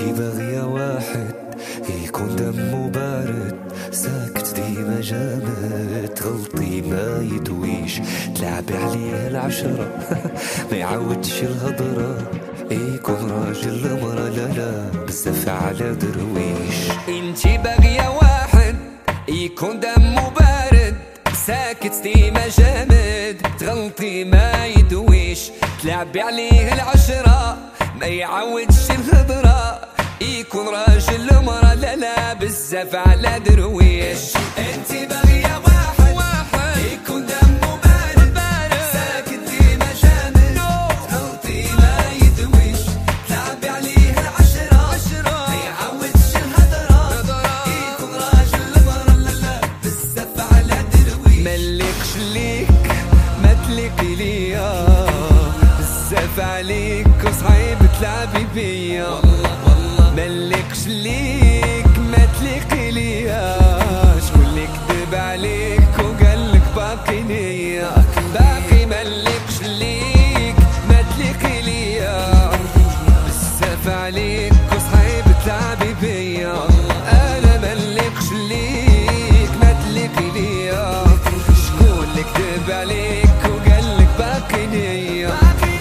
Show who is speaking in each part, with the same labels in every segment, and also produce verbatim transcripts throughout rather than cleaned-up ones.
Speaker 1: انتي باغية واحد يكون دمه بارد، ساكت ديما جامد، تغلطي ما يدويش، تلعبي عليه العشرة ما يعودش الهضرة، يكون راجل مرة لا لا بزاف على درويش.
Speaker 2: انتي باغية واحد يكون دمه بارد، ساكت ديما جامد، تغلطي ما يدويش، تلعبي عليه العشرة ما يعودش الهضرة، يكون راجل مرة لا لا بزاف على درويش. انتي باغية واحد واحد يكون دمه بارد بارد، ساكت ديما جامد، تغلطي ما يدويش، تلعبي عليه العشرة عشرة ما يعودش الهضرة، يكون راجل مرة لا لا بزاف على درويش. ملكش ليك ما تليقي ليا، بزاف عليك وصعيب تلعبي بيا، ملكش ليك ما تليقي ليا، شكون اللي كذب عليك وقالك باقي نية، باقي ملكش ليك ما تليقي ليا، بزاف عليك وصعيب تلعبي بيا، انا ملكش ليك ما تليقي ليا، شكون اللي كذب عليك وقالك باقي نية.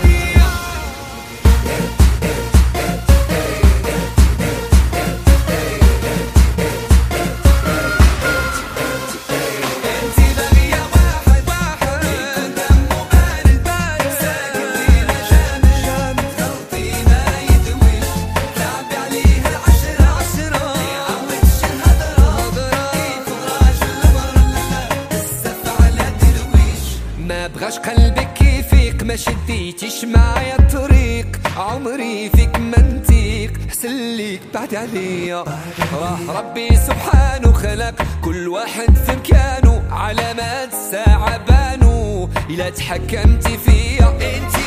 Speaker 2: ما بغاش قلبك يفيق، ما شديتيش معايا الطريق، عمري فيك ما نتيق، حسن ليك بعد عليا، راه ربي سبحانه خلق كل واحد في مكانه، علامات الساعة بانو إلا تحكمتي فيا. انتي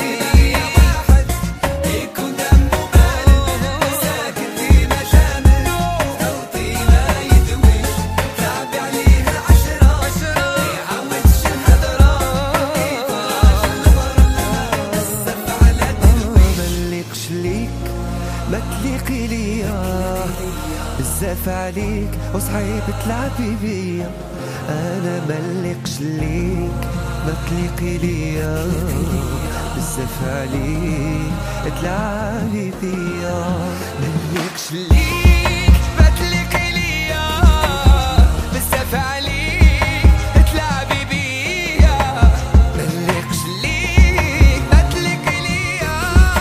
Speaker 2: ما تليقي ليا، بزاف عليك وصعيب تلعبي بيا، انا ملقش ليك ما تليقي ليا، بزاف عليك تلعبي بيا، ملقش ليك ما تليقي ليا، بزاف عليك تلعبي بيا، ملقش ليك ما تليقي ليا،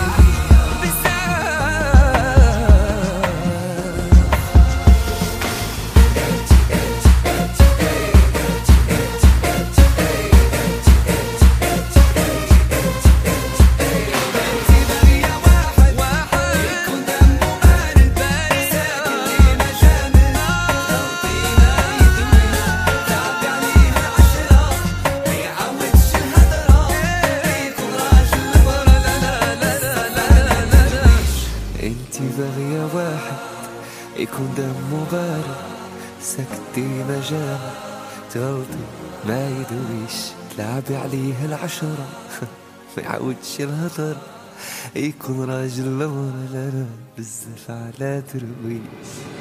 Speaker 1: انتي باغية واحد يكون دمه بارد، ساكت ديما جامد، تغلطي ما يدويش، تلعبي عليه العشرة ما يعودش الهضر، يكون راجل مرة لا لا بزاف على درويش.